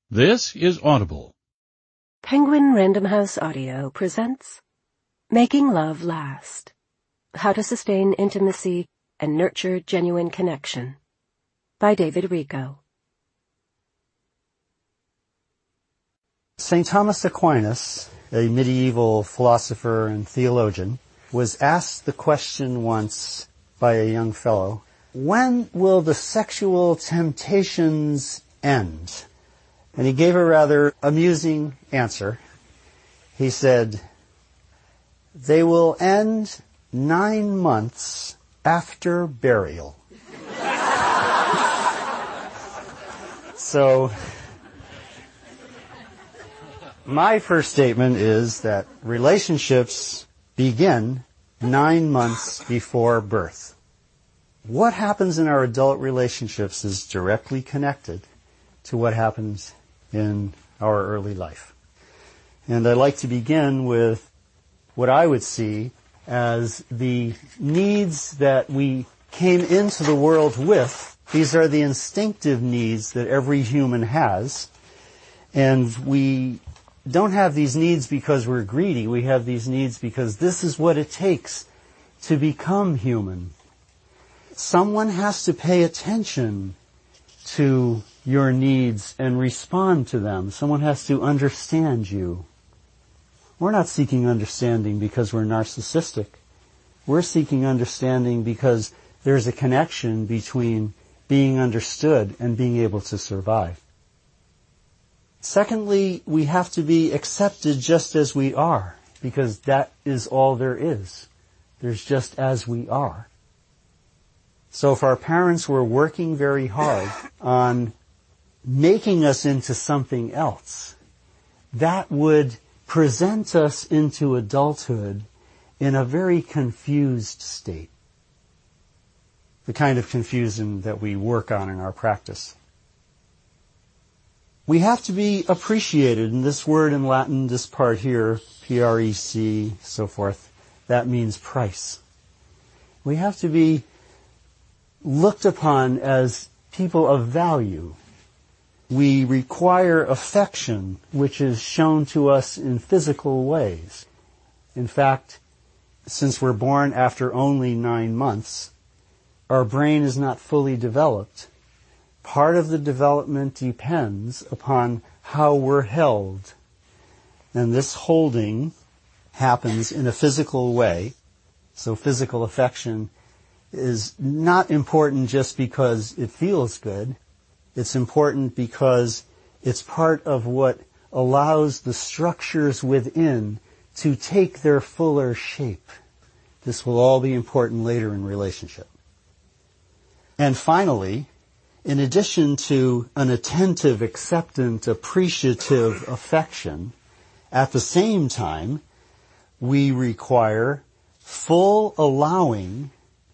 This is Audible. Penguin Random House Audio presents Making Love Last: How to Sustain Intimacy and Nurture Genuine Connection by David Richo. St. Thomas Aquinas, a medieval philosopher and theologian, was asked the question once by a young fellow, "When will the sexual temptations end?" And he gave a rather amusing answer. He said, "They will end 9 months after burial." So, my first statement is that relationships begin 9 months before birth. What happens in our adult relationships is directly connected to what happens in our early life. And I'd like to begin with what I would see as the needs that we came into the world with. These are the instinctive needs that every human has. And we don't have these needs because we're greedy. We have these needs because this is what it takes to become human. Someone has to pay attention to your needs and respond to them. Someone has to understand you. We're not seeking understanding because we're narcissistic. We're seeking understanding because there's a connection between being understood and being able to survive. Secondly, we have to be accepted just as we are, because that is all there is. There's just as we are. So if our parents were working very hard on making us into something else, that would present us into adulthood in a very confused state. The kind of confusion that we work on in our practice. We have to be appreciated, and this word in Latin, this part here, P-R-E-C, so forth, that means price. We have to be looked upon as people of value. We require affection, which is shown to us in physical ways. In fact, since we're born after only 9 months, our brain is not fully developed. Part of the development depends upon how we're held. And this holding happens in a physical way. So physical affection is not important just because it feels good. It's important because it's part of what allows the structures within to take their fuller shape. This will all be important later in relationship. And finally, in addition to an attentive, acceptant, appreciative affection, at the same time, we require full allowing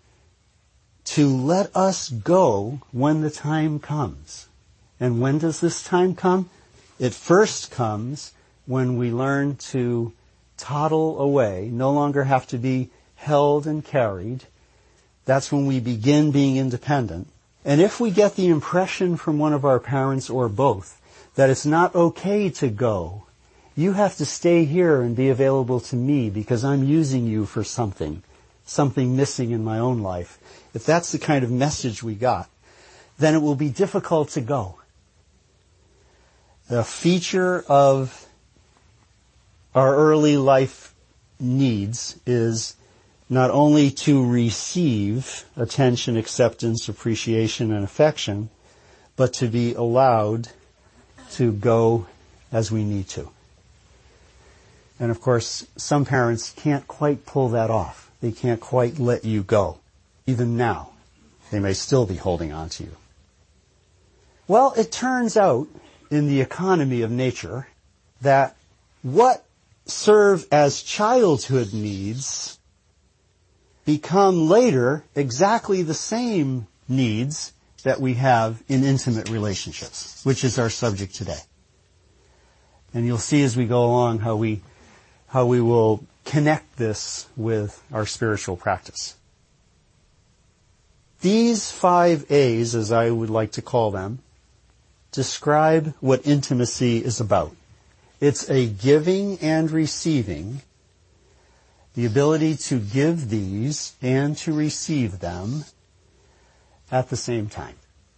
to let us go when the time comes. And when does this time come? It first comes when we learn to toddle away, no longer have to be held and carried. That's when we begin being independent. And if we get the impression from one of our parents or both that it's not okay to go, you have to stay here and be available to me because I'm using you for something missing in my own life. If that's the kind of message we got, then it will be difficult to go. The feature of our early life needs is not only to receive attention, acceptance, appreciation, and affection, but to be allowed to go as we need to. And of course, some parents can't quite pull that off. They can't quite let you go. Even now, they may still be holding on to you. Well, it turns out in the economy of nature that what serve as childhood needs become later exactly the same needs that we have in intimate relationships, which is our subject today. And you'll see as we go along how we will connect this with our spiritual practice. These 5 A's, as I would like to call them, describe what intimacy is about. It's a giving and receiving, the ability to give these and to receive them at the same time.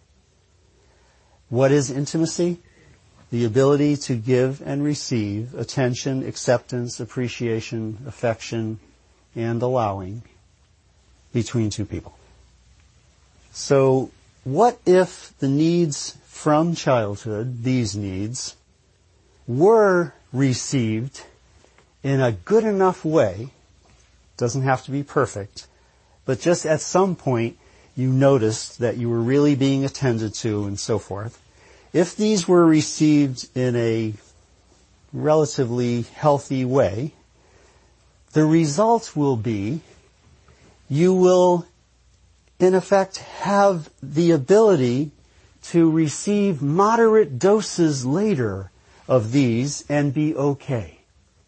What is intimacy? The ability to give and receive attention, acceptance, appreciation, affection, and allowing between two people. So, what if the needs from childhood, these needs, were received in a good enough way? Doesn't have to be perfect, but just at some point you noticed that you were really being attended to and so forth. If these were received in a relatively healthy way, the result will be you will, in effect, have the ability to receive moderate doses later of these and be okay.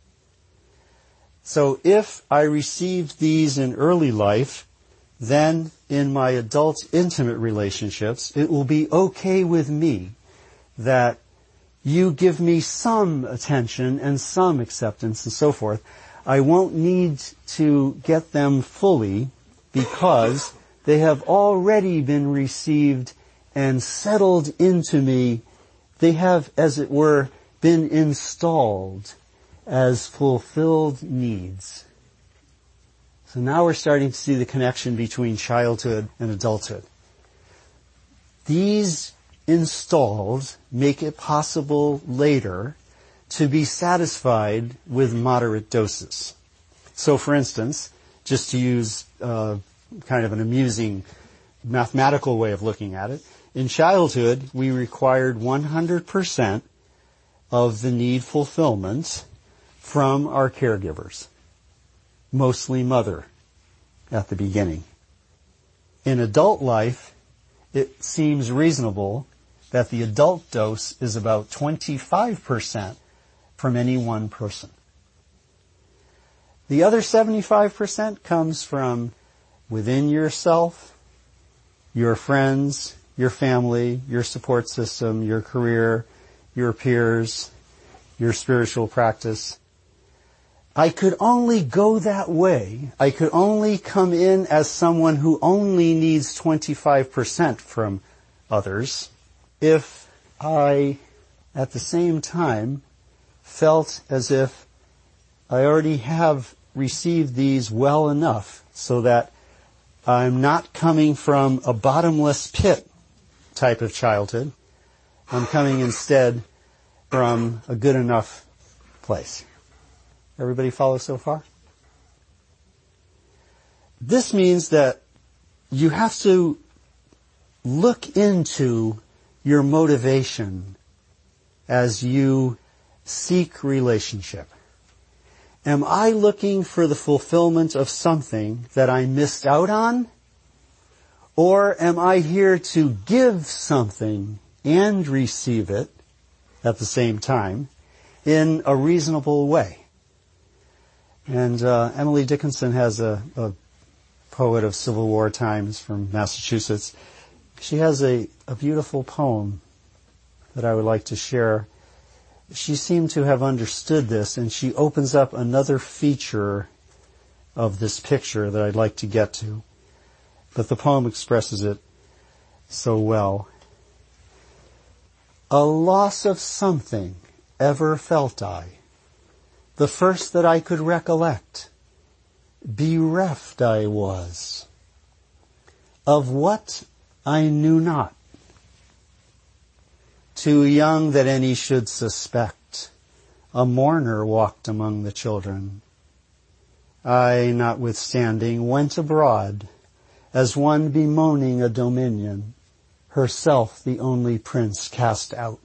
So if I received these in early life, then in my adult intimate relationships, it will be okay with me that you give me some attention and some acceptance and so forth. I won't need to get them fully because they have already been received and settled into me. They have, as it were, been installed as fulfilled needs. So now we're starting to see the connection between childhood and adulthood. These installed make it possible later to be satisfied with moderate doses. So for instance, just to use kind of an amusing mathematical way of looking at it, in childhood we required 100% of the need fulfillment from our caregivers, mostly mother at the beginning. In adult life, it seems reasonable that the adult dose is about 25% from any one person. The other 75% comes from within yourself, your friends, your family, your support system, your career, your peers, your spiritual practice. I could only go that way. I could only come in as someone who only needs 25% from others if I, at the same time, felt as if I already have received these well enough so that I'm not coming from a bottomless pit type of childhood. I'm coming instead from a good enough place. Everybody follow so far? This means that you have to look into your motivation as you seek relationship. Am I looking for the fulfillment of something that I missed out on? Or am I here to give something and receive it at the same time in a reasonable way? And Emily Dickinson has a poet of Civil War times from Massachusetts. She has a beautiful poem that I would like to share. She seemed to have understood this, and she opens up another feature of this picture that I'd like to get to. But the poem expresses it so well. A loss of something ever felt I, the first that I could recollect. Bereft I was. Of what I knew not. Too young that any should suspect, a mourner walked among the children. I, notwithstanding, went abroad, as one bemoaning a dominion, herself the only prince cast out.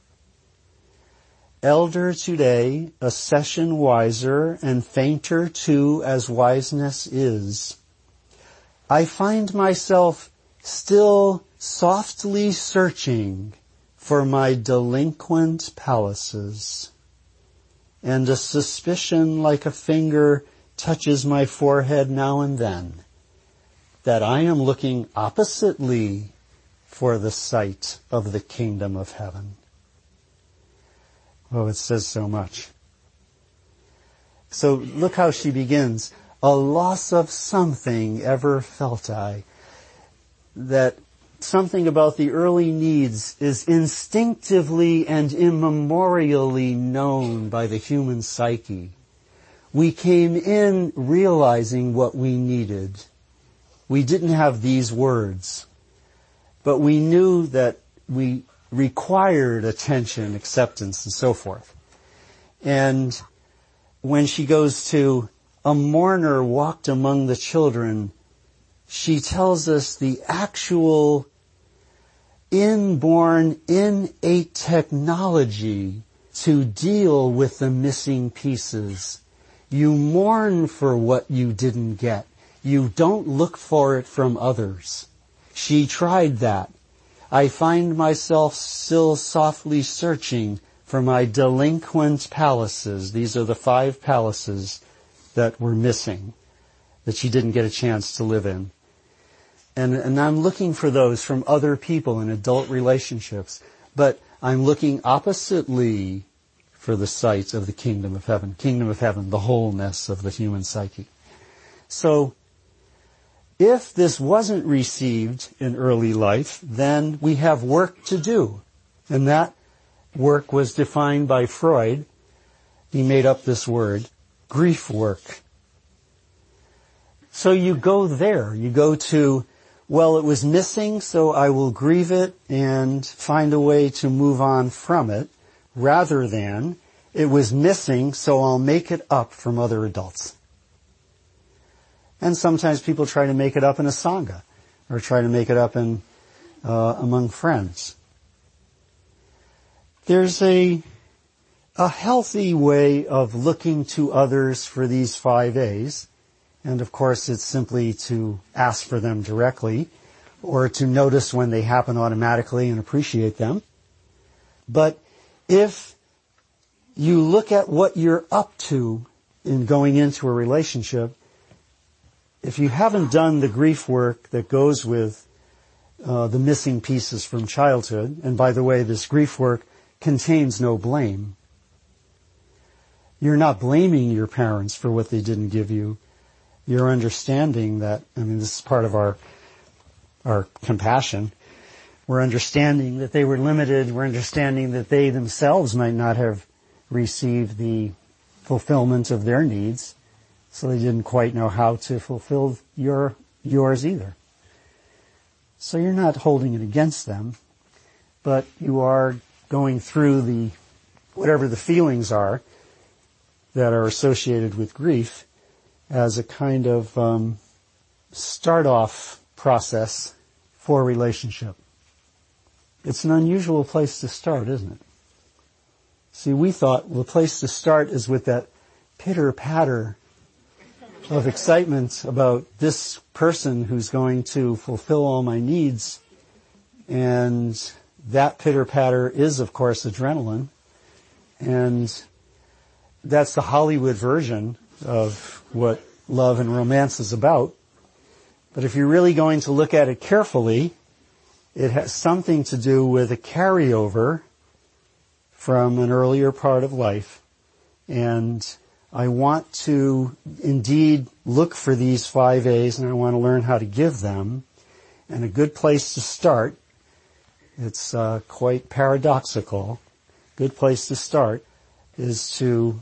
Elder today, a session wiser, and fainter too as wiseness is, I find myself still softly searching for my delinquent palaces, and a suspicion like a finger touches my forehead now and then, that I am looking oppositely for the sight of the kingdom of heaven. Oh, it says so much. So look how she begins. A loss of something ever felt I. That something about the early needs is instinctively and immemorially known by the human psyche. We came in realizing what we needed. We didn't have these words, but we knew that we required attention, acceptance, and so forth. And when she goes to, a mourner walked among the children, she tells us the actual inborn, innate technology to deal with the missing pieces. You mourn for what you didn't get. You don't look for it from others. She tried that. I find myself still softly searching for my delinquent palaces. These are the 5 palaces that were missing, that she didn't get a chance to live in. And I'm looking for those from other people in adult relationships. But I'm looking oppositely for the sight of the kingdom of heaven. Kingdom of heaven, the wholeness of the human psyche. So, if this wasn't received in early life, then we have work to do. And that work was defined by Freud. He made up this word, grief work. So you go there. You go to, well, it was missing, so I will grieve it and find a way to move on from it, rather than, it was missing, so I'll make it up from other adults. And sometimes people try to make it up in a sangha, or try to make it up in among friends. There's a healthy way of looking to others for these 5 A's. And of course, it's simply to ask for them directly, or to notice when they happen automatically and appreciate them. But if you look at what you're up to in going into a relationship, if you haven't done the grief work that goes with the missing pieces from childhood, and by the way, this grief work contains no blame. You're not blaming your parents for what they didn't give you. You're understanding that, this is part of our compassion. We're understanding that they were limited. We're understanding that they themselves might not have received the fulfillment of their needs, so they didn't quite know how to fulfill yours either. So you're not holding it against them, but you are going through whatever the feelings are that are associated with grief as a kind of start-off process for a relationship. It's an unusual place to start, isn't it? See, we thought the place to start is with that pitter-patter of excitement about this person who's going to fulfill all my needs. And that pitter-patter is, of course, adrenaline. And that's the Hollywood version of what love and romance is about. But if you're really going to look at it carefully, it has something to do with a carryover from an earlier part of life. And I want to indeed look for these 5 A's, and I want to learn how to give them. And a good place to start, it's quite paradoxical, good place to start is to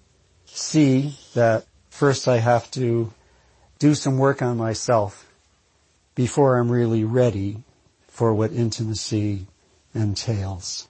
see that first I have to do some work on myself before I'm really ready for what intimacy entails.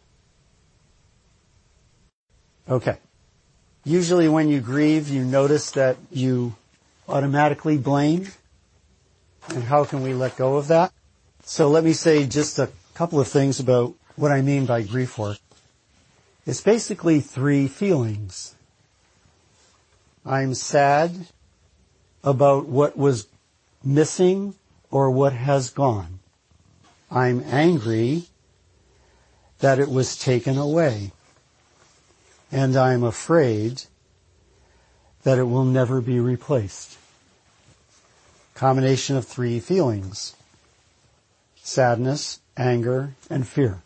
Okay. Usually when you grieve, you notice that you automatically blame. And how can we let go of that? So let me say just a couple of things about what I mean by grief work. It's basically 3 feelings. I'm sad about what was missing or what has gone. I'm angry that it was taken away. And I'm afraid that it will never be replaced. Combination of 3 feelings. Sadness, anger, and fear.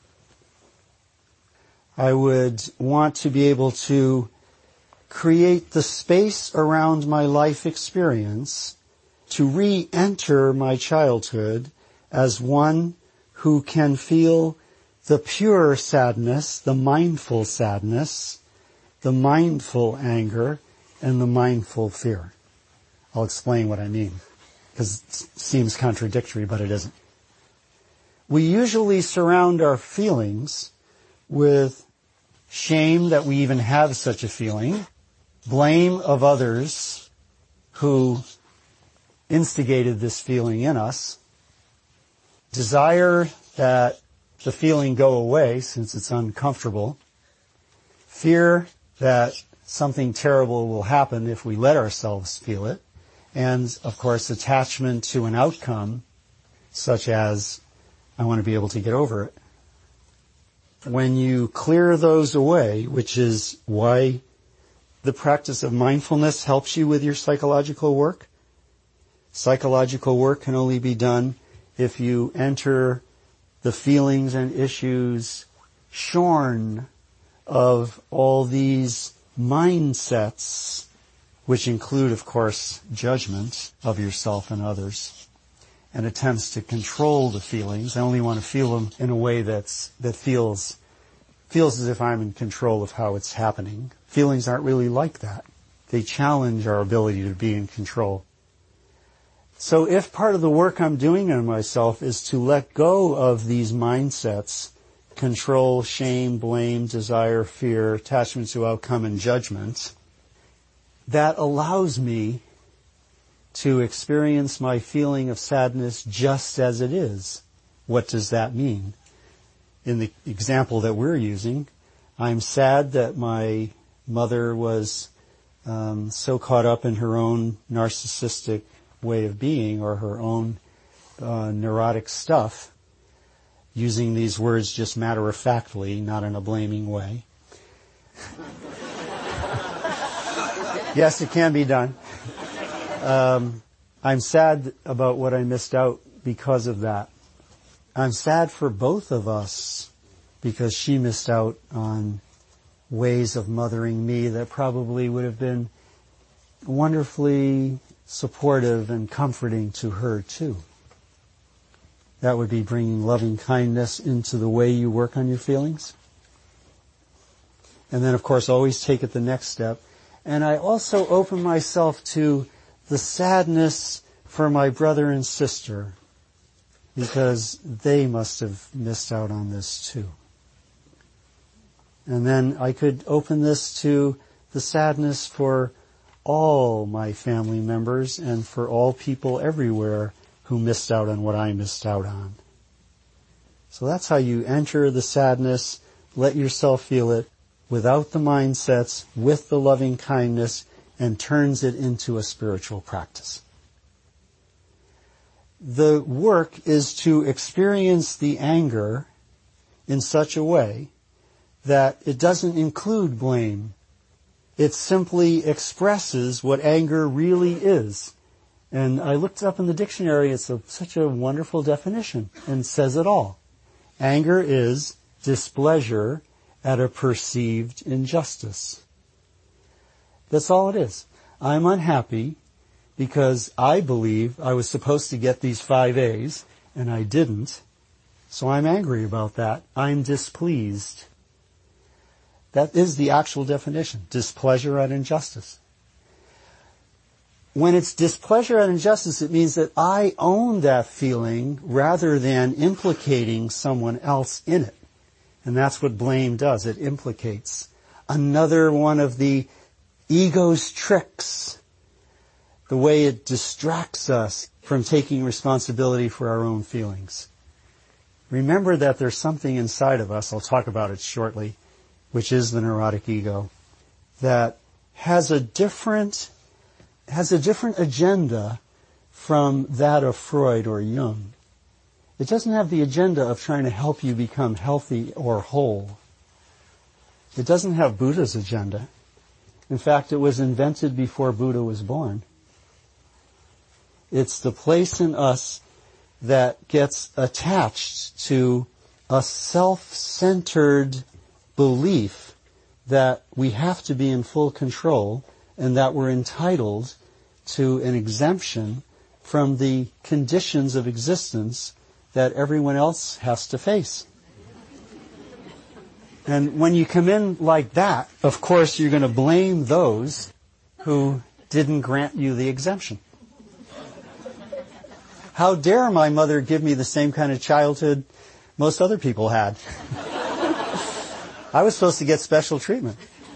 I would want to be able to create the space around my life experience to re-enter my childhood as one who can feel the pure sadness, the mindful sadness, the mindful anger, and the mindful fear. I'll explain what I mean, because it seems contradictory, but it isn't. We usually surround our feelings with shame that we even have such a feeling, blame of others who instigated this feeling in us, desire that the feeling go away since it's uncomfortable, fear that something terrible will happen if we let ourselves feel it, and, of course, attachment to an outcome such as, I want to be able to get over it. When you clear those away, which is why the practice of mindfulness helps you with your psychological work, psychological work can only be done if you enter the feelings and issues shorn of all these mindsets, which include, of course, judgment of yourself and others, and attempts to control the feelings. I only want to feel them in a way that feels as if I'm in control of how it's happening. Feelings aren't really like that. They challenge our ability to be in control. So if part of the work I'm doing on myself is to let go of these mindsets, control, shame, blame, desire, fear, attachment to outcome, and judgment, that allows me to experience my feeling of sadness just as it is. What does that mean? In the example that we're using, I'm sad that my mother was so caught up in her own narcissistic way of being or her own neurotic stuff, using these words just matter-of-factly, not in a blaming way. Yes, it can be done. I'm sad about what I missed out because of that. I'm sad for both of us because she missed out on ways of mothering me that probably would have been wonderfully supportive and comforting to her too. That would be bringing loving kindness into the way you work on your feelings. And then, of course, always take it the next step. And I also open myself to the sadness for my brother and sister, because they must have missed out on this too. And then I could open this to the sadness for all my family members and for all people everywhere who missed out on what I missed out on. So that's how you enter the sadness, let yourself feel it, without the mindsets, with the loving kindness, and turns it into a spiritual practice. The work is to experience the anger in such a way that it doesn't include blame. It simply expresses what anger really is. And I looked up in the dictionary, it's such a wonderful definition and says it all. Anger is displeasure at a perceived injustice. That's all it is. I'm unhappy because I believe I was supposed to get these 5 A's and I didn't. So I'm angry about that. I'm displeased. That is the actual definition. Displeasure at injustice. When it's displeasure at injustice, it means that I own that feeling rather than implicating someone else in it. And that's what blame does. It implicates. Another one of the ego's tricks, the way it distracts us from taking responsibility for our own feelings. Remember that there's something inside of us, I'll talk about it shortly, which is the neurotic ego, that has a different agenda from that of Freud or Jung. It doesn't have the agenda of trying to help you become healthy or whole. It doesn't have Buddha's agenda. In fact, it was invented before Buddha was born. It's the place in us that gets attached to a self-centered belief that we have to be in full control and that we're entitled to an exemption from the conditions of existence that everyone else has to face. And when you come in like that, of course, you're going to blame those who didn't grant you the exemption. How dare my mother give me the same kind of childhood most other people had? I was supposed to get special treatment.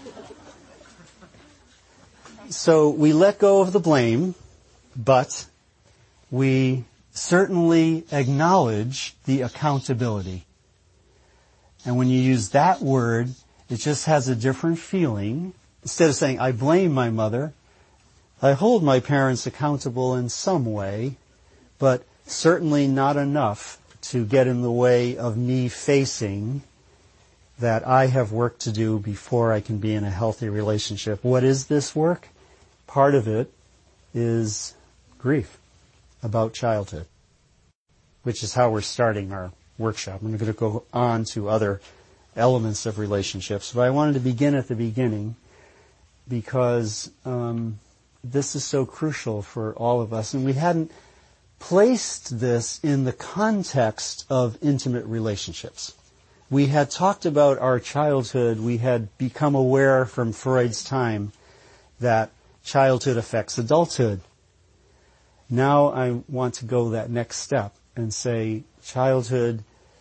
So we let go of the blame, but we certainly acknowledge the accountability. And when you use that word, it just has a different feeling. Instead of saying, I blame my mother, I hold my parents accountable in some way, but certainly not enough to get in the way of me facing that I have work to do before I can be in a healthy relationship. What is this work? Part of it is grief about childhood, which is how we're starting our workshop. I'm going to go on to other elements of relationships, but I wanted to begin at the beginning because this is so crucial for all of us, and we hadn't placed this in the context of intimate relationships. We had talked about our childhood. We had become aware from Freud's time that childhood affects adulthood. Now I want to go that next step and say childhood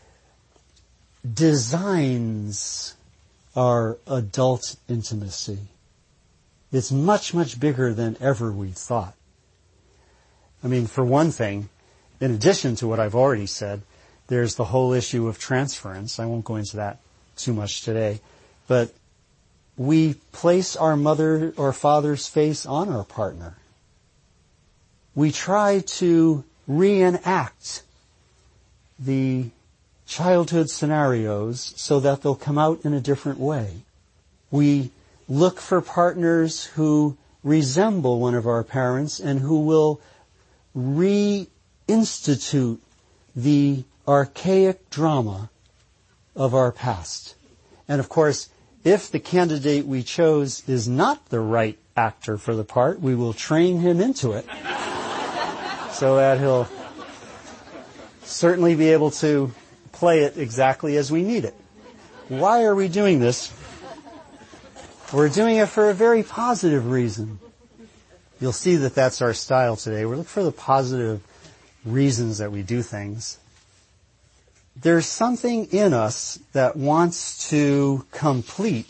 designs our adult intimacy. It's much, much bigger than ever we thought. I mean, for one thing, in addition to what I've already said, there's the whole issue of transference. I won't go into that too much today. But we place our mother or father's face on our partner. We try to reenact the childhood scenarios so that they'll come out in a different way. We look for partners who resemble one of our parents and who will reinstitute the archaic drama of our past. And of course, if the candidate we chose is not the right actor for the part, we will train him into it so that he'll certainly be able to play it exactly as we need it. Why are we doing this? We're doing it for a very positive reason. You'll see that that's our style today. We're looking for the positive reasons that we do things. There's something in us that wants to complete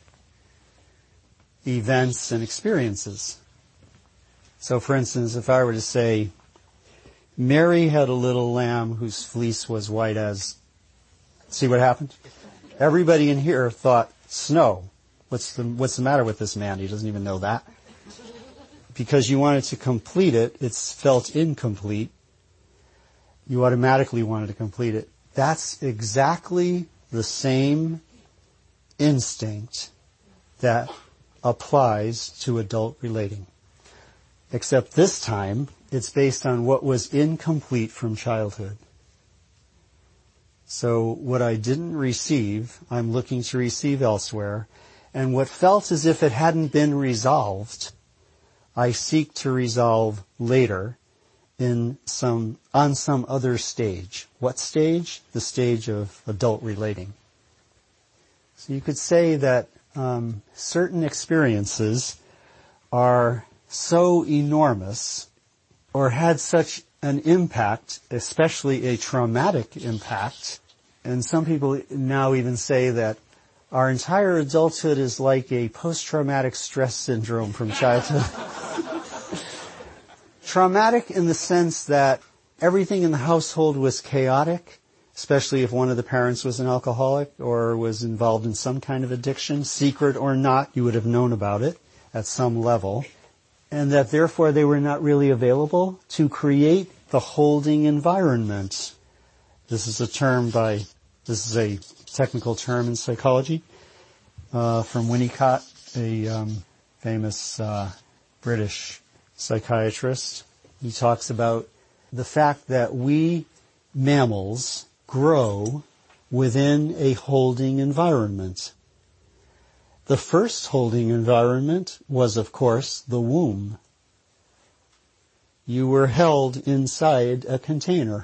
events and experiences. So, for instance, if I were to say, Mary had a little lamb whose fleece was white as... See what happened? Everybody in here thought, snow. What's the matter with this man? He doesn't even know that. Because you wanted to complete it, it's felt incomplete. You automatically wanted to complete it. That's exactly the same instinct that applies to adult relating. Except this time, it's based on what was incomplete from childhood. So what I didn't receive, I'm looking to receive elsewhere. And what felt as if it hadn't been resolved, I seek to resolve later on some other stage. What stage? The stage of adult relating. So you could say that certain experiences are so enormous or had such an impact, especially a traumatic impact, and some people now even say that our entire adulthood is like a post-traumatic stress syndrome from childhood. Traumatic in the sense that everything in the household was chaotic, especially if one of the parents was an alcoholic or was involved in some kind of addiction, secret or not, you would have known about it at some level, and that therefore they were not really available to create the holding environment. This is a technical term in psychology from Winnicott, a famous British psychiatrist. He talks about the fact that we mammals grow within a holding environment. The first holding environment was, of course, the womb. You were held inside a container.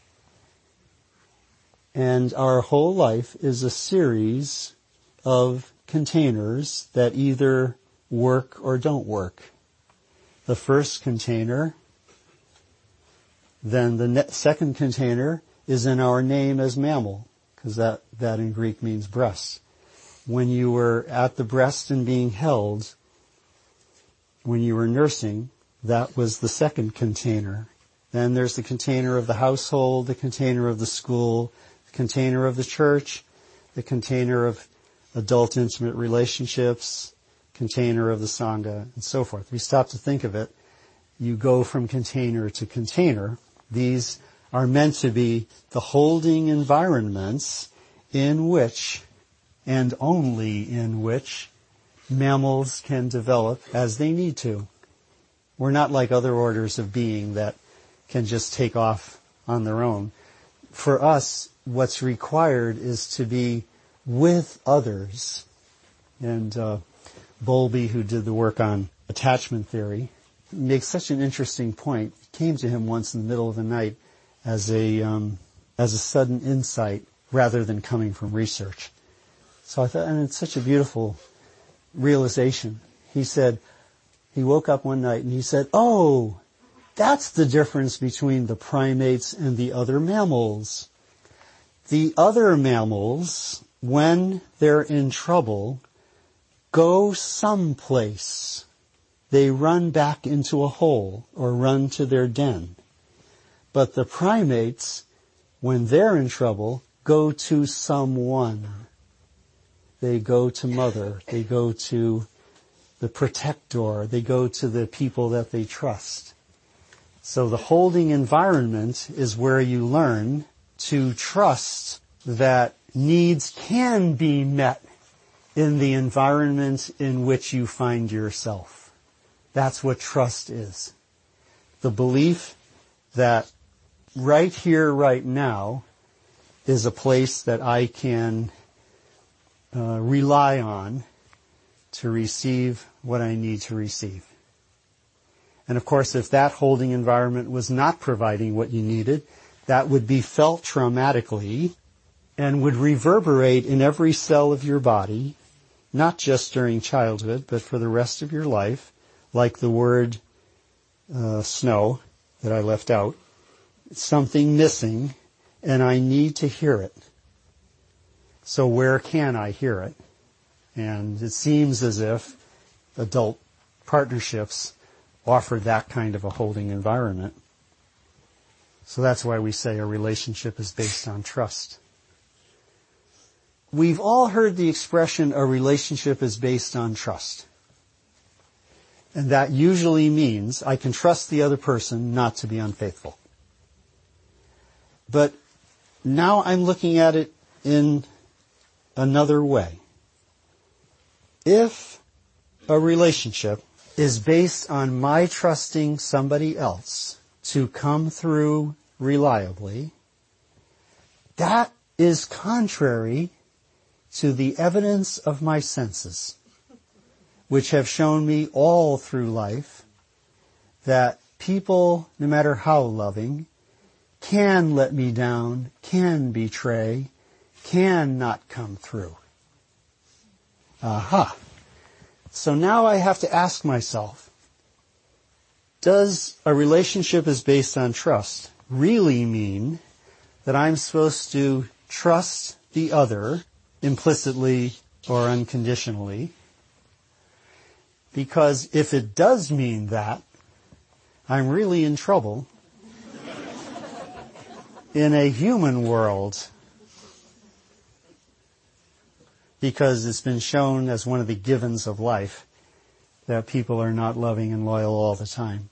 And our whole life is a series of containers that either work or don't work. The first container, then the second container is in our name as mammal, because that in Greek means breast. When you were at the breast and being held, when you were nursing, that was the second container. Then there's the container of the household, the container of the school, the container of the church, the container of adult intimate relationships, container of the Sangha, and so forth. If you stop to think of it, you go from container to container. These are meant to be the holding environments in which, and only in which, mammals can develop as they need to. We're not like other orders of being that can just take off on their own. For us, what's required is to be with others. And Bowlby, who did the work on attachment theory, makes such an interesting point. It came to him once in the middle of the night as a sudden insight rather than coming from research. So I thought, and it's such a beautiful realization. He said, he woke up one night and he said, oh, that's the difference between the primates and the other mammals. The other mammals, when they're in trouble, go someplace. They run back into a hole or run to their den. But the primates, when they're in trouble, go to someone. They go to mother. They go to the protector. They go to the people that they trust. So the holding environment is where you learn to trust that needs can be met in the environment in which you find yourself. That's what trust is. The belief that right here, right now, is a place that I can rely on to receive what I need to receive. And of course, if that holding environment was not providing what you needed, that would be felt traumatically and would reverberate in every cell of your body, not just during childhood, but for the rest of your life, like the word snow that I left out. It's something missing, and I need to hear it. So where can I hear it? And it seems as if adult partnerships offer that kind of a holding environment. So that's why we say a relationship is based on trust. We've all heard the expression, a relationship is based on trust. And that usually means I can trust the other person not to be unfaithful. But now I'm looking at it in another way. If a relationship is based on my trusting somebody else to come through reliably, that is contrary to the evidence of my senses, which have shown me all through life that people, no matter how loving, can let me down, can betray, can not come through. Aha. So now I have to ask myself, does a relationship is based on trust really mean that I'm supposed to trust the other implicitly or unconditionally? Because if it does mean that, I'm really in trouble in a human world, because it's been shown as one of the givens of life that people are not loving and loyal all the time.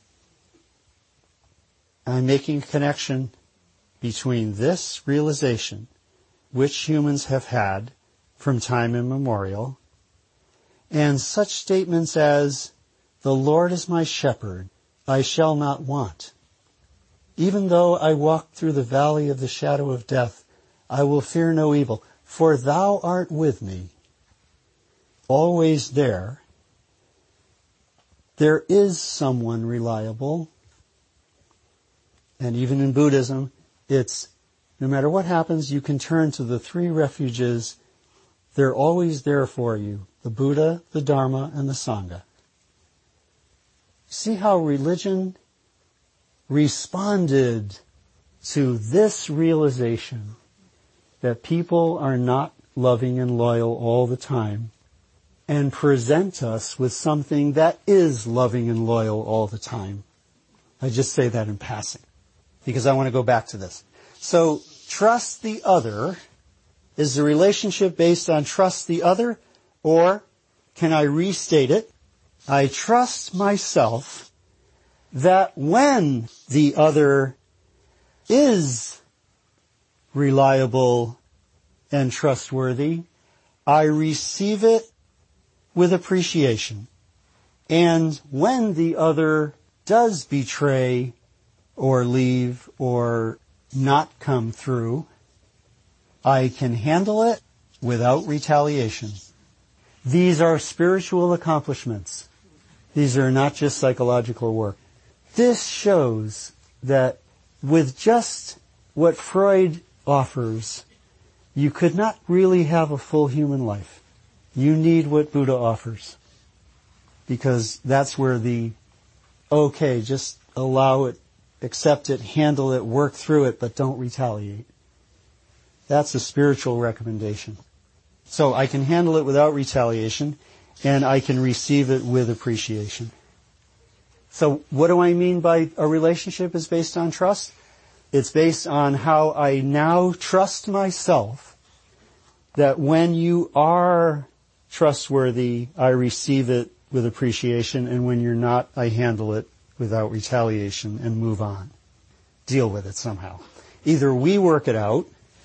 I'm making a connection between this realization, which humans have had from time immemorial, and such statements as, the Lord is my shepherd, I shall not want. Even though I walk through the valley of the shadow of death, I will fear no evil, for thou art with me. Always there. There is someone reliable. And even in Buddhism, it's no matter what happens, you can turn to the three refuges. They're always there for you. The Buddha, the Dharma, and the Sangha. See how religion responded to this realization that people are not loving and loyal all the time, and present us with something that is loving and loyal all the time. I just say that in passing, because I want to go back to this. So, trust the other. Is the relationship based on trust the other? Or can I restate it? I trust myself that when the other is reliable and trustworthy, I receive it with appreciation. And when the other does betray or leave or not come through, I can handle it without retaliation. These are spiritual accomplishments. These are not just psychological work. This shows that with just what Freud offers, you could not really have a full human life. You need what Buddha offers. Because that's where just allow it, accept it, handle it, work through it, but don't retaliate. That's a spiritual recommendation. So I can handle it without retaliation, and I can receive it with appreciation. So what do I mean by a relationship is based on trust? It's based on how I now trust myself that when you are trustworthy, I receive it with appreciation, and when you're not, I handle it without retaliation and move on. Deal with it somehow. Either we work it out,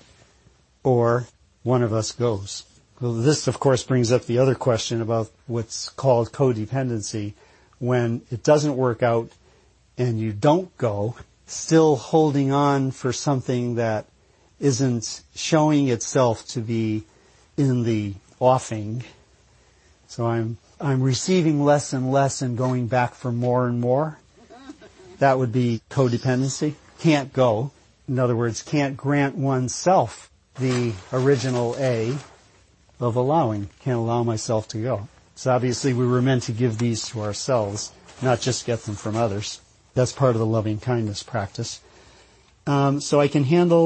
or one of us goes. Well, this, of course, brings up the other question about what's called codependency. When it doesn't work out and you don't go, still holding on for something that isn't showing itself to be in the offing. So I'm receiving less and less and going back for more and more. That would be codependency. Can't go. In other words, can't grant oneself the original A of allowing. Can't allow myself to go. So obviously we were meant to give these to ourselves, not just get them from others. That's part of the loving kindness practice. So we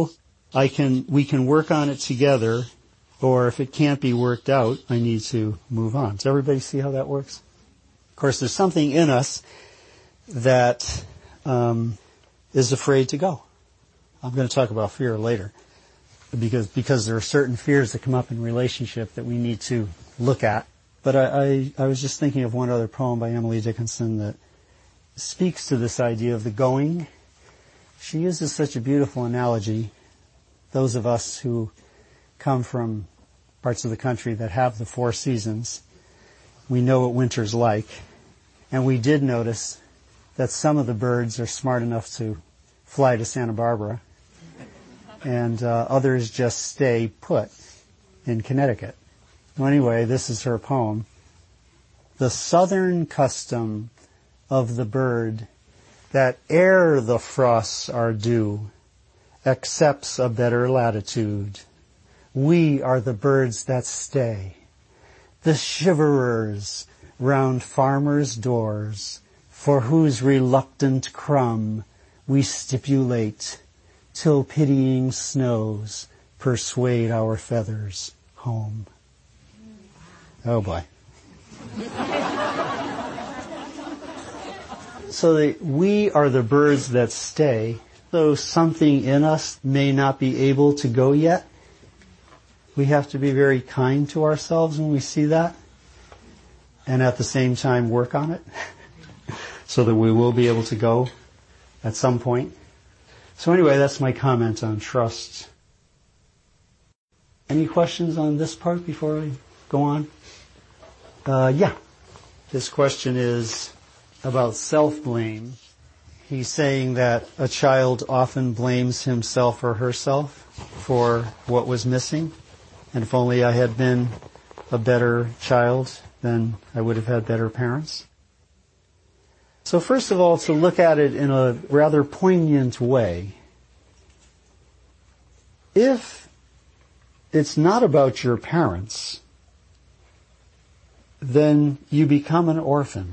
can work on it together, or if it can't be worked out, I need to move on. Does everybody see how that works? Of course, there's something in us that is afraid to go. I'm going to talk about fear later, because there are certain fears that come up in relationship that we need to look at. But I was just thinking of one other poem by Emily Dickinson that speaks to this idea of the going. She uses such a beautiful analogy. Those of us who come from parts of the country that have the 4 seasons, we know what winter's like. And we did notice that some of the birds are smart enough to fly to Santa Barbara, and others just stay put in Connecticut. Well, anyway, this is her poem. The southern custom of the bird that ere the frosts are due accepts a better latitude. We are the birds that stay, the shiverers round farmers' doors, for whose reluctant crumb we stipulate till pitying snows persuade our feathers home. Oh boy. So we are the birds that stay, though something in us may not be able to go yet. We have to be very kind to ourselves when we see that, and at the same time work on it so that we will be able to go at some point. So anyway, that's my comment on trust. Any questions on this part before I go on? Yeah. This question is about self-blame. he's saying that a child often blames himself or herself for what was missing. And if only I had been a better child, then I would have had better parents. So first of all, to look at it in a rather poignant way, if it's not about your parents, then you become an orphan.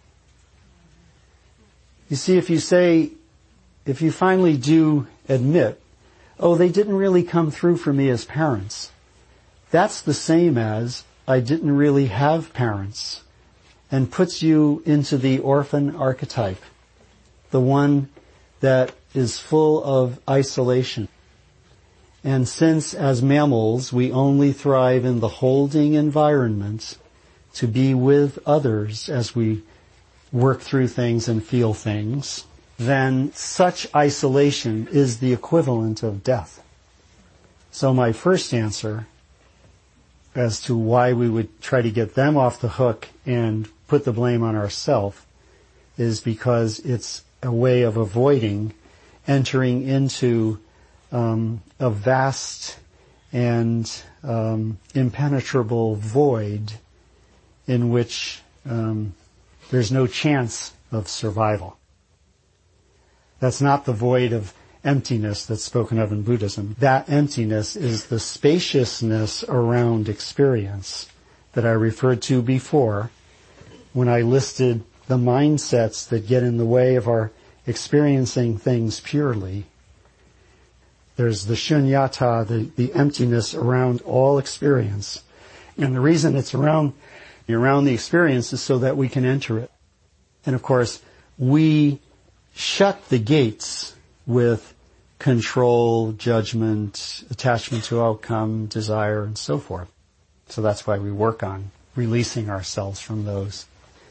You see, if you finally do admit, oh, they didn't really come through for me as parents, that's the same as I didn't really have parents, and puts you into the orphan archetype, the one that is full of isolation. And since as mammals we only thrive in the holding environment to be with others as we work through things and feel things, then such isolation is the equivalent of death. So my first answer as to why we would try to get them off the hook and put the blame on ourselves is because it's a way of avoiding entering into a vast and impenetrable void in which there's no chance of survival. That's not the void of emptiness that's spoken of in Buddhism. That emptiness is the spaciousness around experience that I referred to before when I listed the mindsets that get in the way of our experiencing things purely. There's the shunyata, the emptiness around all experience. And the reason it's around the experience is so that we can enter it. And of course, we shut the gates with control, judgment, attachment to outcome, desire, and so forth. So that's why we work on releasing ourselves from those.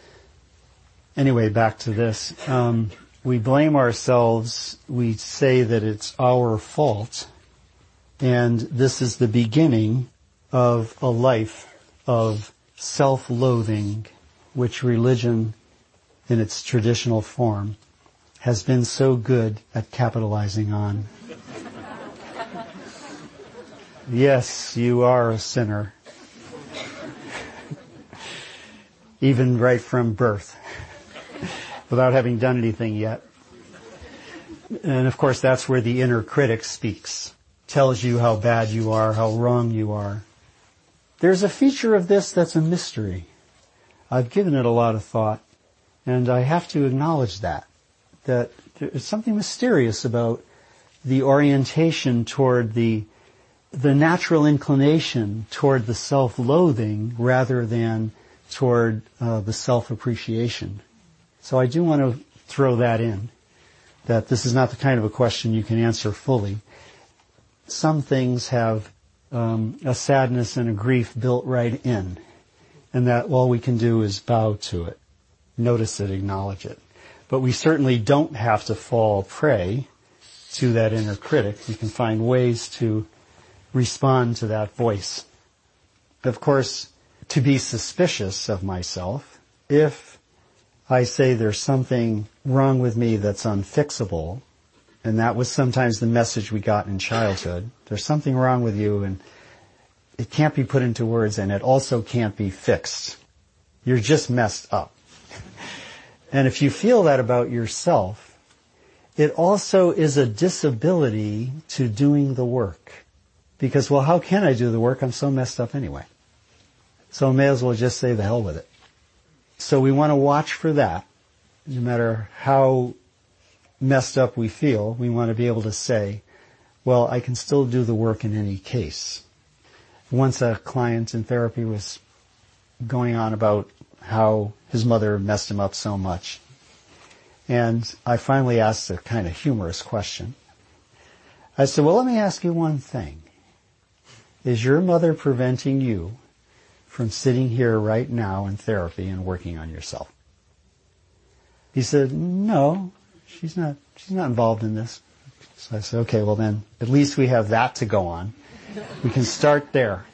Anyway, back to this. We blame ourselves. We say that it's our fault. And this is the beginning of a life of self-loathing, which religion, in its traditional form, has been so good at capitalizing on. Yes, you are a sinner. Even right from birth, without having done anything yet. And of course, that's where the inner critic speaks, tells you how bad you are, how wrong you are. There's a feature of this that's a mystery. I've given it a lot of thought, and I have to acknowledge that there's something mysterious about the orientation toward the natural inclination toward the self-loathing rather than toward the self-appreciation. So I do want to throw that in, that this is not the kind of a question you can answer fully. Some things have a sadness and a grief built right in, and that all we can do is bow to it, notice it, acknowledge it. But we certainly don't have to fall prey to that inner critic. We can find ways to respond to that voice. Of course, to be suspicious of myself, if I say there's something wrong with me that's unfixable, and that was sometimes the message we got in childhood, there's something wrong with you and it can't be put into words and it also can't be fixed. You're just messed up. And if you feel that about yourself, it also is a disability to doing the work. Because, well, how can I do the work? I'm so messed up anyway. So I may as well just say the hell with it. So we want to watch for that. No matter how messed up we feel, we want to be able to say, well, I can still do the work in any case. Once a client in therapy was going on about how his mother messed him up so much. And I finally asked a kind of humorous question. I said, well, let me ask you one thing. Is your mother preventing you from sitting here right now in therapy and working on yourself? He said, no, she's not involved in this. So I said, okay, well then, at least we have that to go on. We can start there.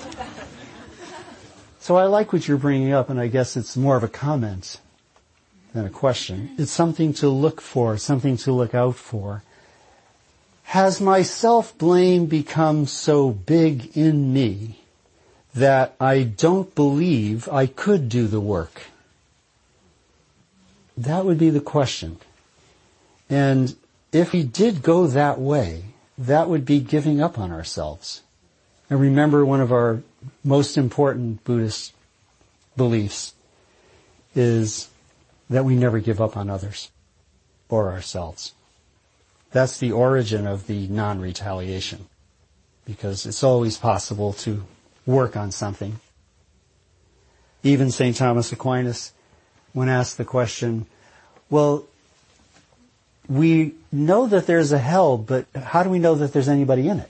So I like what you're bringing up, and I guess it's more of a comment. than a question. It's something to look for, something to look out for. Has my self-blame become so big in me that I don't believe I could do the work? That would be the question. And if we did go that way, that would be giving up on ourselves. And remember, one of our most important Buddhist beliefs is that we never give up on others or ourselves. That's the origin of the non-retaliation, because it's always possible to work on something. Even St. Thomas Aquinas, when asked the question, well, we know that there's a hell, but how do we know that there's anybody in it?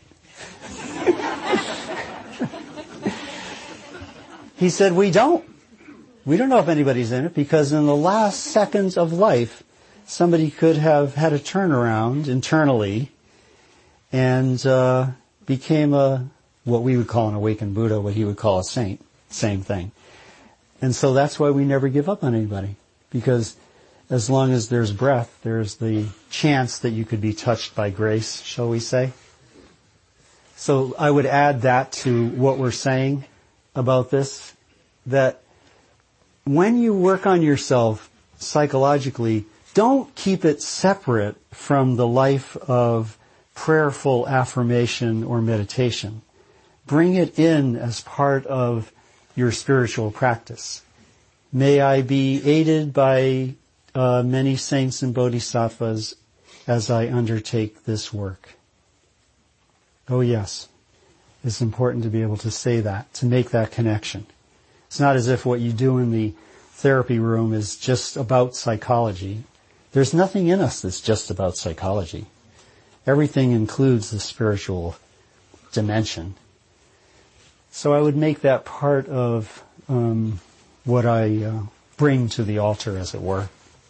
He said, we don't. We don't know if anybody's in it, because in the last seconds of life, somebody could have had a turnaround internally and became what we would call an awakened Buddha, what he would call a saint. Same thing. And so that's why we never give up on anybody, because as long as there's breath, there's the chance that you could be touched by grace, shall we say. So I would add that to what we're saying about this, that when you work on yourself psychologically, don't keep it separate from the life of prayerful affirmation or meditation. Bring it in as part of your spiritual practice. May I be aided by many saints and bodhisattvas as I undertake this work. Oh yes, it's important to be able to say that, to make that connection. It's not as if what you do in the therapy room is just about psychology. There's nothing in us that's just about psychology. Everything includes the spiritual dimension. So I would make that part of what I bring to the altar, as it were.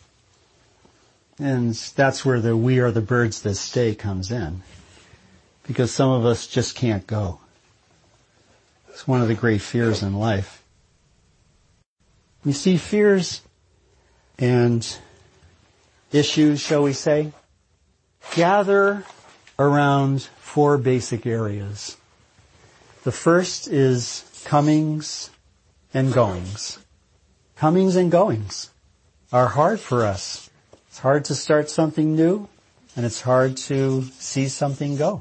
And that's where the "we are the birds that stay" comes in. Because some of us just can't go. It's one of the great fears in life. You see, fears and issues, shall we say, gather around four basic areas. The first is comings and goings. Comings and goings are hard for us. It's hard to start something new, and it's hard to see something go.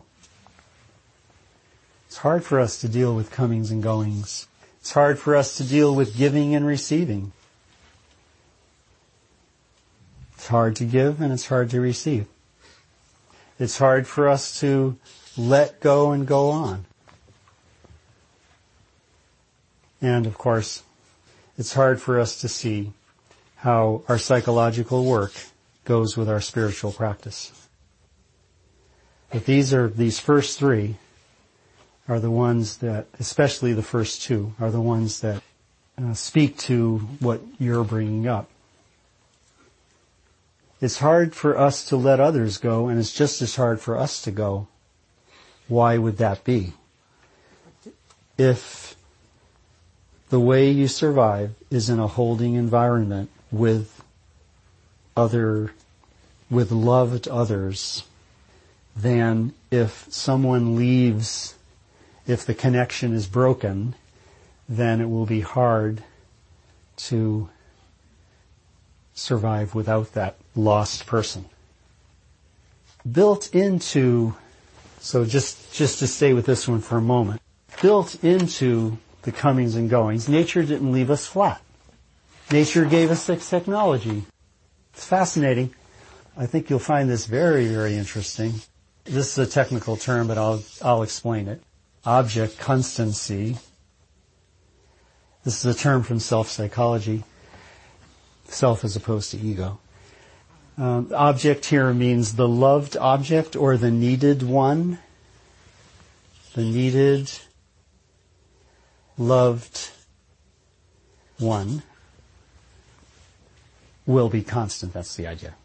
It's hard for us to deal with comings and goings. It's hard for us to deal with giving and receiving. It's hard to give and it's hard to receive. It's hard for us to let go and go on. And of course, it's hard for us to see how our psychological work goes with our spiritual practice. But these first three are the ones that, especially the first two, are the ones that speak to what you're bringing up. It's hard for us to let others go, and it's just as hard for us to go. Why would that be? If the way you survive is in a holding environment with loved others, then if someone leaves, if the connection is broken, then it will be hard to survive without that lost person. Built into, so just to stay with this one for a moment, built into the comings and goings, nature didn't leave us flat. Nature gave us this technology. It's fascinating. I think you'll find this very, very interesting. This is a technical term, but I'll explain it. Object constancy. This is a term from self-psychology. Self as opposed to ego. Object here means the loved object or the needed one. The needed, loved one will be constant. That's the idea.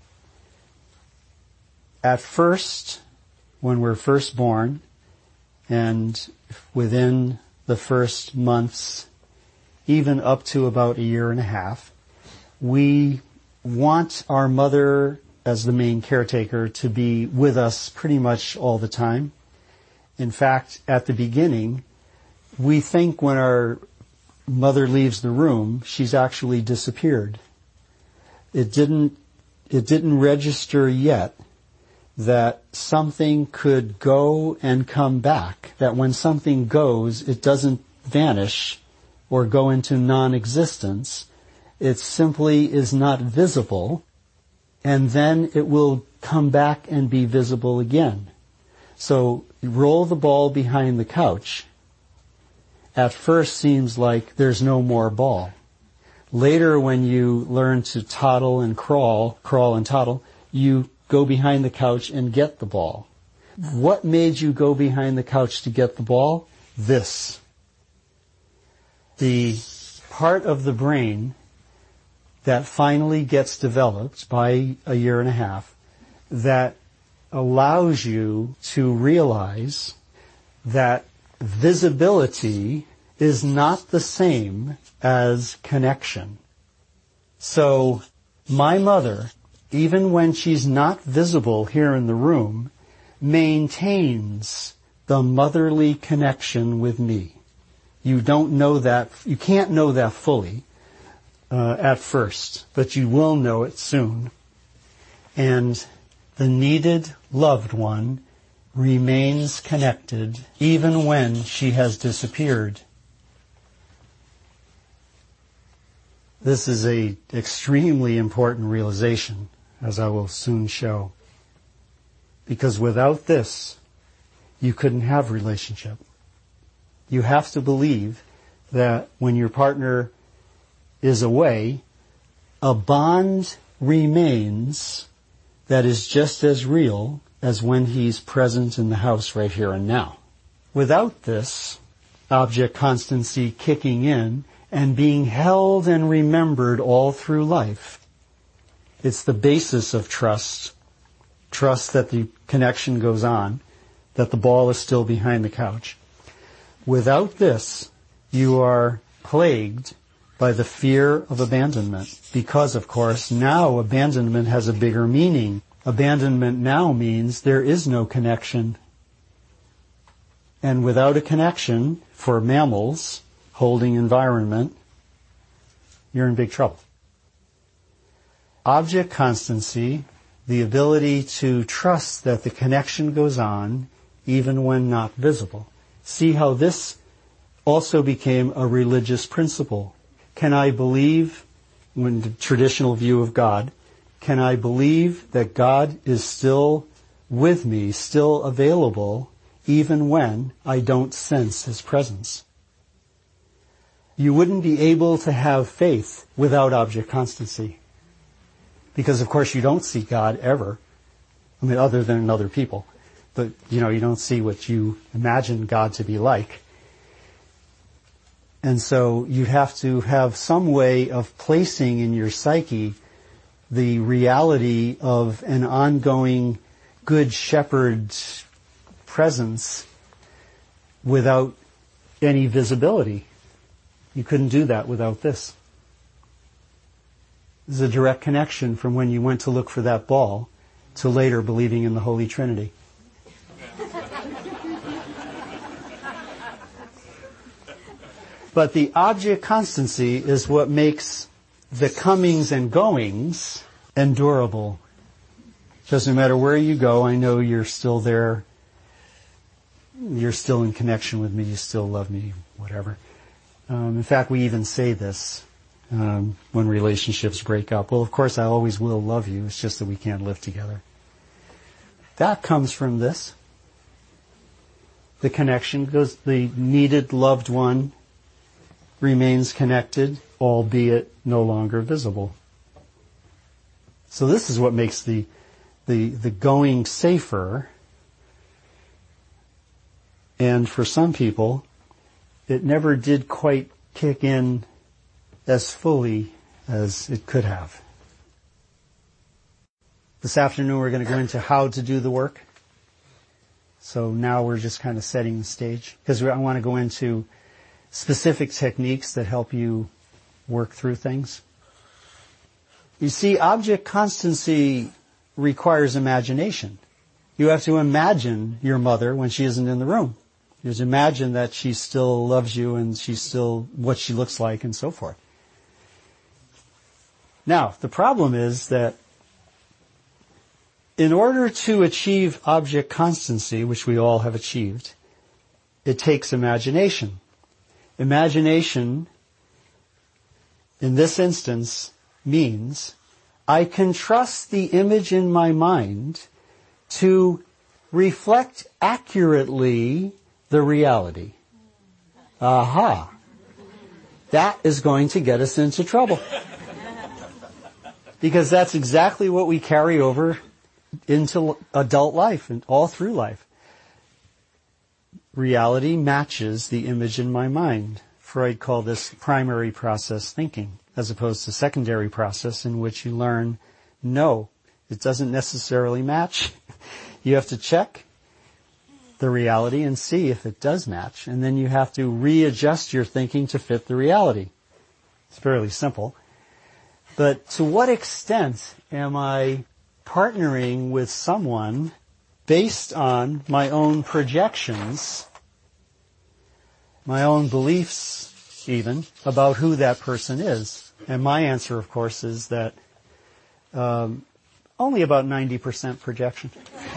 At first, when we're first born, and within the first months, even up to about a year and a half, we want our mother as the main caretaker to be with us pretty much all the time. In fact, at the beginning, we think when our mother leaves the room, she's actually disappeared. It didn't register yet that something could go and come back, that when something goes, it doesn't vanish or go into non-existence. It simply is not visible, and then it will come back and be visible again. So roll the ball behind the couch. At first seems like there's no more ball. Later, when you learn to toddle and crawl and toddle, you go behind the couch and get the ball. What made you go behind the couch to get the ball? This. The part of the brain that finally gets developed by a year and a half that allows you to realize that visibility is not the same as connection. So my mother, even when she's not visible here in the room, maintains the motherly connection with me. You don't know that, you can't know that fully at first, but you will know it soon. And the needed loved one remains connected even when she has disappeared. This is an extremely important realization, as I will soon show. Because without this, you couldn't have relationship. You have to believe that when your partner is away, a bond remains that is just as real as when he's present in the house right here and now. Without this object constancy kicking in and being held and remembered all through life, it's the basis of trust that the connection goes on, that the ball is still behind the couch. Without this, you are plagued by the fear of abandonment, because, of course, now abandonment has a bigger meaning. Abandonment now means there is no connection. And without a connection, for mammals, holding environment, you're in big trouble. Object constancy, the ability to trust that the connection goes on even when not visible. See how this also became a religious principle. Can I believe, in the traditional view of God, can I believe that God is still with me, still available, even when I don't sense His presence? You wouldn't be able to have faith without object constancy. Because, of course, you don't see God ever. I mean, other than in other people. But, you don't see what you imagine God to be like. And so you'd have to have some way of placing in your psyche the reality of an ongoing good shepherd presence without any visibility. You couldn't do that without this. There's a direct connection from when you went to look for that ball to later believing in the Holy Trinity. But the object constancy is what makes the comings and goings endurable. Because no matter where you go, I know you're still there. You're still in connection with me. You still love me, whatever. In fact, we even say this when relationships break up. Well, of course, I always will love you. It's just that we can't live together. That comes from this. The connection goes, the needed loved one remains connected, albeit no longer visible. So this is what makes the going safer. And for some people, it never did quite kick in as fully as it could have. This afternoon we're going to go into how to do the work. So now we're just kind of setting the stage, because I want to go into specific techniques that help you work through things. You see, object constancy requires imagination. You have to imagine your mother when she isn't in the room. You have to imagine that she still loves you and she's still what she looks like and so forth. Now, the problem is that in order to achieve object constancy, which we all have achieved, it takes imagination. Imagination, in this instance, means I can trust the image in my mind to reflect accurately the reality. Aha! That is going to get us into trouble. Because that's exactly what we carry over into adult life and all through life. Reality matches the image in my mind. Freud called this primary process thinking, as opposed to secondary process in which you learn, no, it doesn't necessarily match. You have to check the reality and see if it does match, and then you have to readjust your thinking to fit the reality. It's fairly simple. But to what extent am I partnering with someone based on my own projections, my own beliefs even, about who that person is? And my answer, of course, is that only about 90% projection.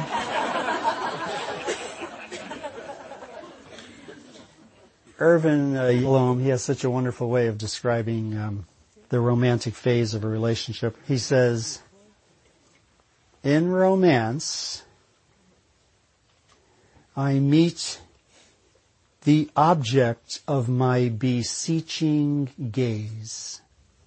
Irvin Yalom, he has such a wonderful way of describing the romantic phase of a relationship. He says, in romance, I meet the object of my beseeching gaze.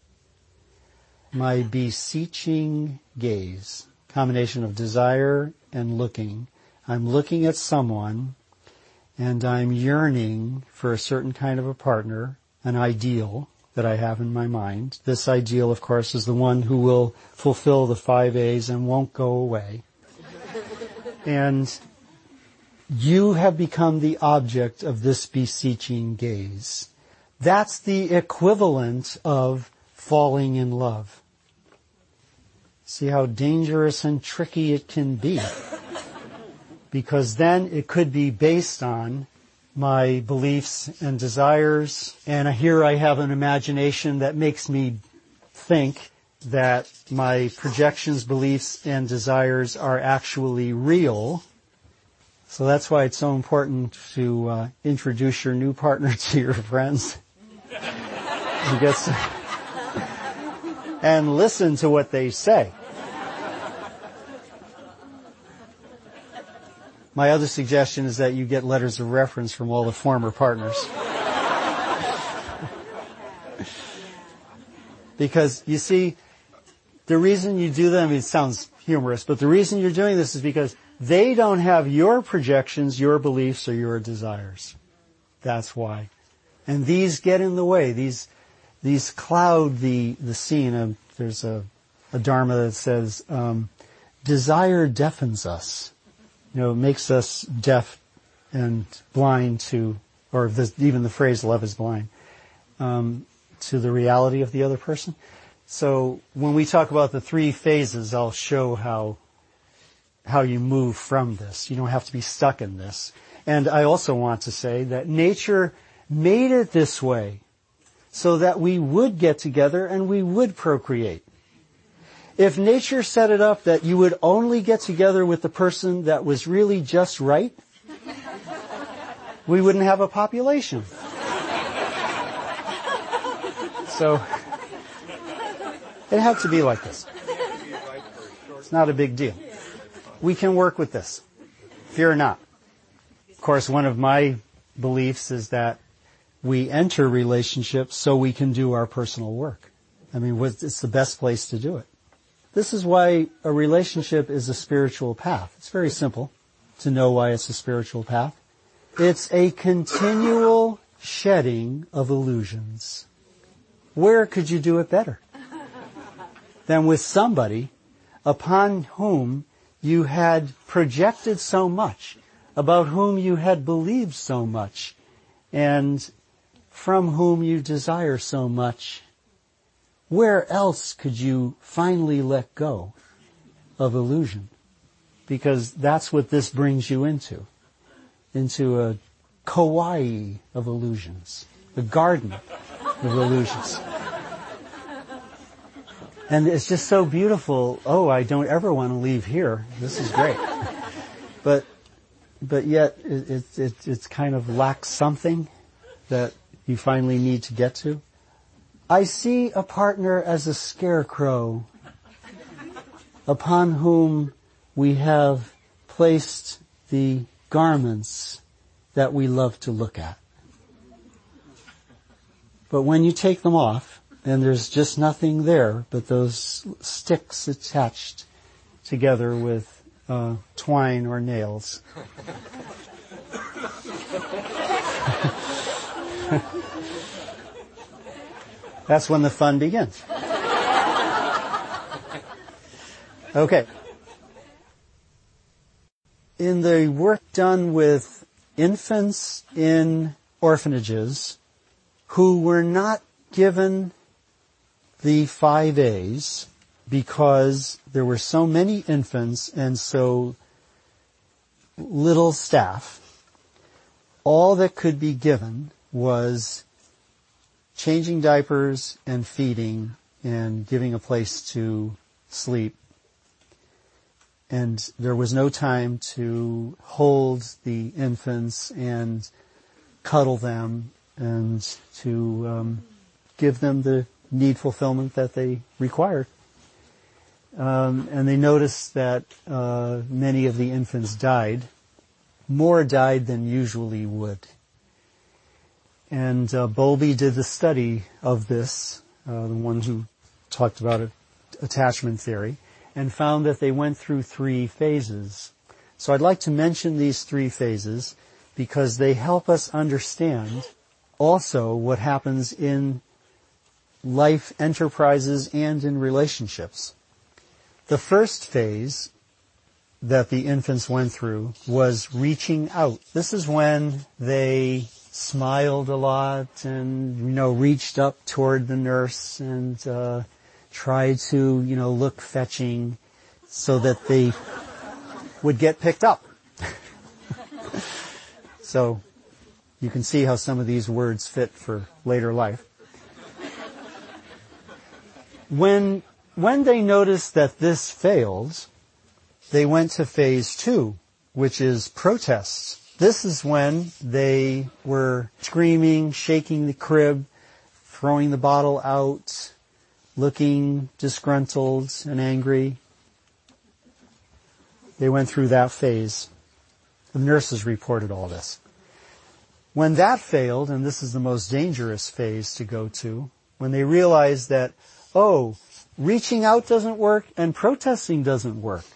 My beseeching gaze. Combination of desire and looking. I'm looking at someone and I'm yearning for a certain kind of a partner, an ideal that I have in my mind. This ideal, of course, is the one who will fulfill the 5 A's and won't go away. And you have become the object of this beseeching gaze. That's the equivalent of falling in love. See how dangerous and tricky it can be. Because then it could be based on my beliefs and desires, and here I have an imagination that makes me think that my projections, beliefs, and desires are actually real. So that's why it's so important to introduce your new partner to your friends. And listen to what they say. My other suggestion is that you get letters of reference from all the former partners. Because, you see, the reason you do them, it sounds humorous, but the reason you're doing this is because they don't have your projections, your beliefs, or your desires. That's why. And these get in the way. These cloud the scene. There's a dharma that says, desire deafens us. It makes us deaf and blind to, or even the phrase love is blind, to the reality of the other person. So when we talk about the 3 phases, I'll show how you move from this. You don't have to be stuck in this. And I also want to say that nature made it this way so that we would get together and we would procreate. If nature set it up that you would only get together with the person that was really just right, we wouldn't have a population. So, it had to be like this. It's not a big deal. We can work with this. Fear not. Of course, one of my beliefs is that we enter relationships so we can do our personal work. I mean, it's the best place to do it. This is why a relationship is a spiritual path. It's very simple to know why it's a spiritual path. It's a continual shedding of illusions. Where could you do it better than with somebody upon whom you had projected so much, about whom you had believed so much, and from whom you desire so much, where else could you finally let go of illusion? Because that's what this brings you into a kawaii of illusions, a garden of illusions. And it's just so beautiful. Oh, I don't ever want to leave here. This is great. But yet it's kind of lacks something that you finally need to get to. I see a partner as a scarecrow upon whom we have placed the garments that we love to look at. But when you take them off, and there's just nothing there but those sticks attached together with twine or nails. That's when the fun begins. Okay. In the work done with infants in orphanages who were not given the 5 A's because there were so many infants and so little staff, all that could be given was changing diapers and feeding and giving a place to sleep. And there was no time to hold the infants and cuddle them and to give them the need fulfillment that they required. And they noticed that many of the infants died. More died than usually would. And Bowlby did the study of this, the one who talked about attachment theory, and found that they went through 3 phases. So I'd like to mention these 3 phases because they help us understand also what happens in life enterprises and in relationships. The first phase that the infants went through was reaching out. This is when they smiled a lot and, reached up toward the nurse and tried to, look fetching so that they would get picked up. So you can see how some of these words fit for later life. When they noticed that this failed, they went to phase 2, which is protests. This is when they were screaming, shaking the crib, throwing the bottle out, looking disgruntled and angry. They went through that phase. The nurses reported all this. When that failed, and this is the most dangerous phase to go to, when they realized that, reaching out doesn't work and protesting doesn't work,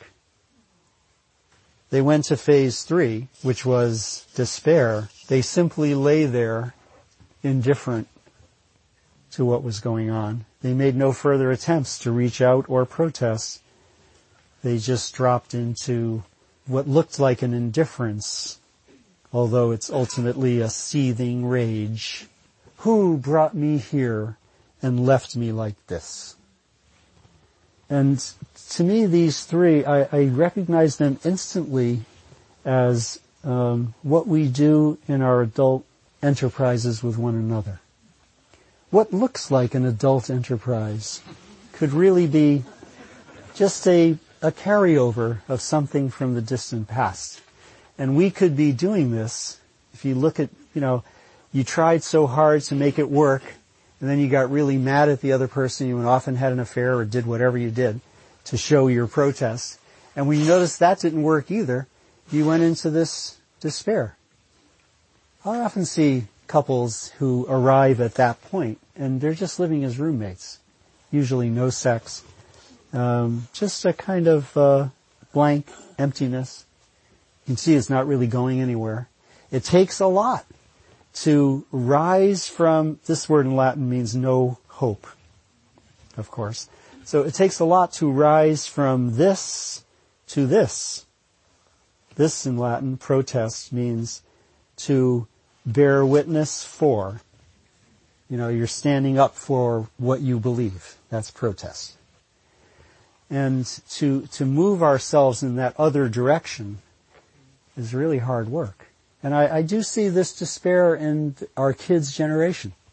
they went to phase 3, which was despair. They simply lay there indifferent to what was going on. They made no further attempts to reach out or protest. They just dropped into what looked like an indifference, although it's ultimately a seething rage. Who brought me here and left me like this? And to me, these 3, I recognize them instantly as what we do in our adult enterprises with one another. What looks like an adult enterprise could really be just a carryover of something from the distant past. And we could be doing this if you look at, you tried so hard to make it work, and then you got really mad at the other person, you often had an affair or did whatever you did to show your protest. And when you noticed that didn't work either, you went into this despair. I often see couples who arrive at that point, and they're just living as roommates. Usually no sex. Just a kind of blank emptiness. You can see it's not really going anywhere. It takes a lot to rise from, this word in Latin means no hope, of course. So it takes a lot to rise from this to this. This in Latin, protest, means to bear witness for. You're standing up for what you believe. That's protest. And to move ourselves in that other direction is really hard work. And I do see this despair in our kids' generation.